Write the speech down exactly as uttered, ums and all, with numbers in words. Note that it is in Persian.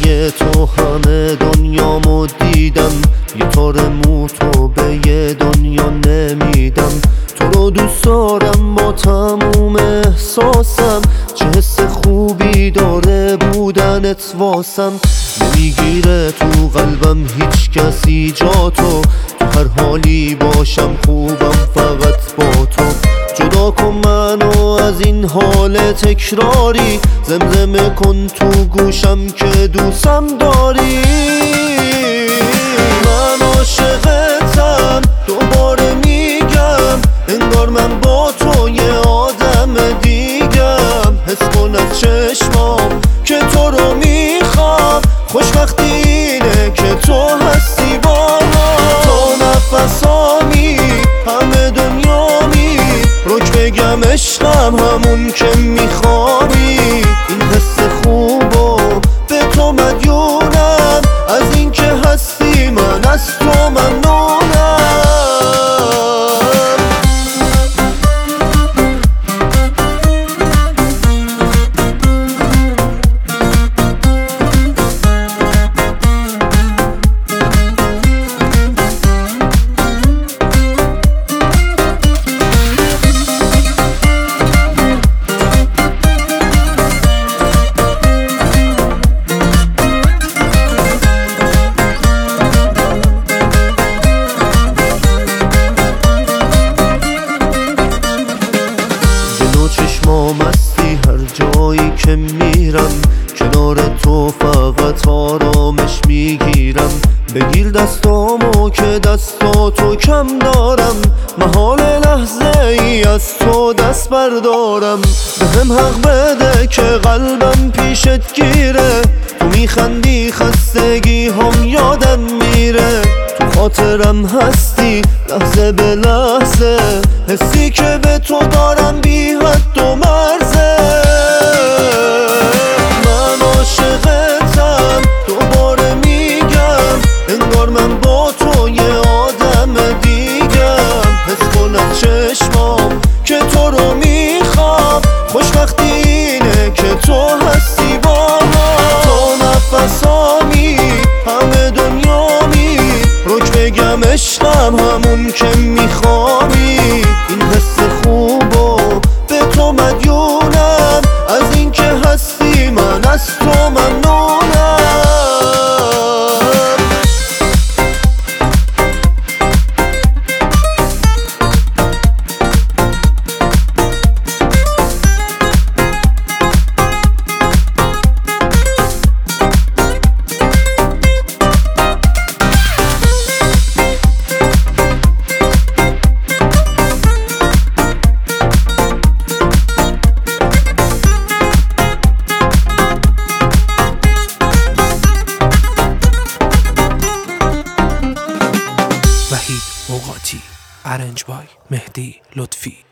عشق تو همه دنیامو دیدم، یه تار مو تو به یه دنیا نمیدم. تو رو دوست دارم با تموم احساسم، چه حس خوبی داره بودنت واسم. نمیگیره تو قلبم هیچ کسی جا تو، تو هر حالی باشم خوبم فقط با تو. جدا کن منو از این حال تکراری، زمزمه کن تو گوشم که دوستم داری. من عاشقتم دوباره میگم، انگار من با تو یه آدم دیگم. حس کن از چشمام که تو رو میخوام، خوشبختی اینه که تو هستی با ما. تو نفسامی همه دنیامی، روک بگم عشقم همون که میخوایی. این حس خوبو به تو مدیونم، از این که هستی من از تو ممنونم. مستی هر جایی که میرم، کنار تو فقط آرامش میگیرم. بگیر دستامو که دستاتو کم دارم، محال لحظه ای از تو دست بردارم. به هم حق بده که قلبم پیشت گیره، تو میخندی خستگی هم یادم میره. تو خاطرم هستی لحظه به لحظه، حسی که به تو دارم بی حد و مرزه. من عاشقتم دوباره میگم، انگار من با تو یه آدم دیگم. حس کن از چشمام که تو رو میخوام، خوشبختی اینه که تو هستی با ما. تو نفسامی همه دنیامی، روک بگم عشقم همون که میخوایی. این حس خوبو به تو مدیونم، از این که هستی من از تو ممنونم. وحید اوقاتی، ارنج بای مهدی لطفی.